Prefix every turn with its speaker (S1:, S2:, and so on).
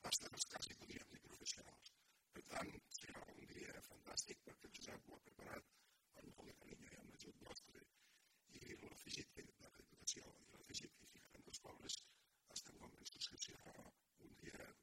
S1: màsters quasi podríem dir professionals. Per tant, serà un dia fantàstic perquè el Josep ho ha preparat amb molt de carinyo i amb l'ajut vostre i l'afegit de la Diputació i l'afegit que hi ficarem dels pobles estem convençuts que serà un dia